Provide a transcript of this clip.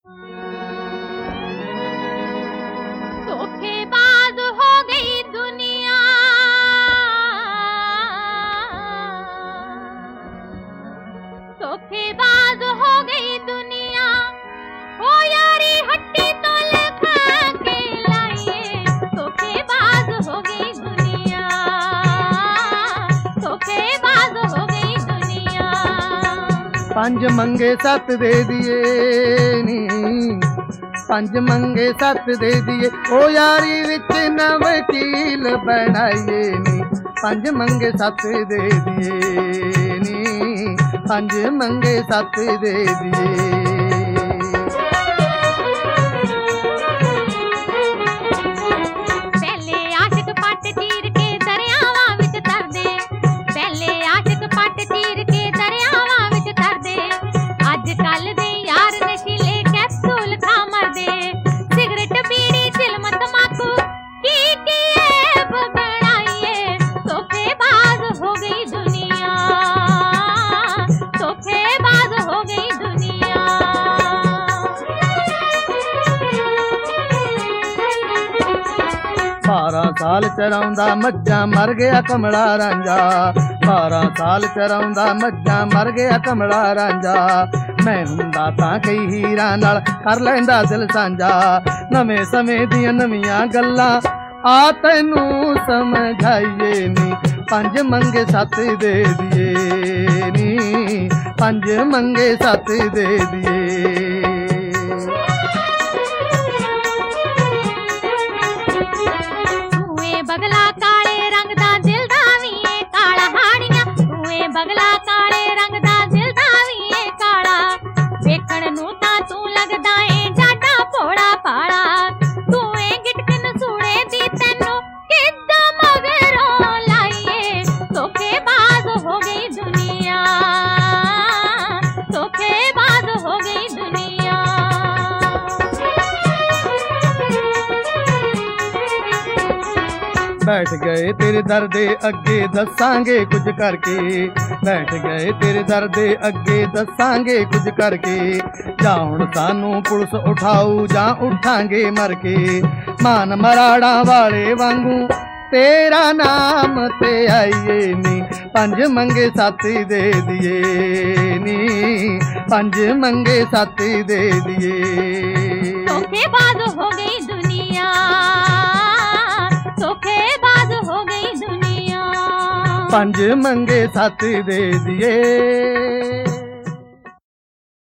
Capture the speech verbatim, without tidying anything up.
धोखेबाज हो गई दुनिया, धोखेबाज हो गई दुनिया, ओ यारी हट्टी तो लिखा के लाइए। धोखेबाज हो गई दुनिया, धोखेबाज हो गई दुनिया। पंज मंगे सत दे दिए नी, पंज मंगे सत दे दिए, ओ यारी विच न वकील बनाइए नी। पंज मंगे सत दे दिए नी, पंज मंगे सत दे दिए। पहले आशिक पट चीर के दरियावां विच तर दे, पहले आशिक पट चीर के दरियावां विच तर दे। अज कल दे यार नशीले कैप्सूल खा मरदे, सिगरेट बीड़ी चिलम तमाकू की की ऐब बनाइए। धोखेबाज हो गई दुनिया, धोखेबाज हो गई दुनिया। बारह साल चराउंदा मज्जां मर गया कमला रांझा, बारह साल चराउंदा मज्जां मर गया कमला रांझा। मैं हुंदा तां कई हीरां नाल कर लैंदा दिल सांझा, नवें समय दियां नवीआं गल्लां आ तैनू समझाइए नी। पंज मंगे सत दे दिए नी, पंज मंगे सत दे दिए। बगला काले रंग दा दिल दा वी ए काला हाड़ियां, तूए बगला काले रंग दा दिल दा वी ए काला। वेखण नूं तां तू लगदा ए जाडा भोड़ा पाला, तूए गिटकन सूड़े दी तैनू किद्दां मगरों लाइए। धोखेबाज हो गई दुनिया, धोखेबाज हो गई दुनिया। बैठ गए तेरे दर दे अगे दसांगे कुछ करके, बैठ गए तेरे दर दे अगे दसांगे कुछ करके। जा हुण सानू पुलिस उठाऊ जा उठांगे मर के, मान मराड़ा वाले वांगू तेरा नाम ते आइए नी। पंज मंगे सत दे दिए नी, पंज मंगे सत दे दिए। धोखेबाज हो गई दुनिया, धोखेबाज हो गई दुनिया। पंज मंगे सत दे दिए।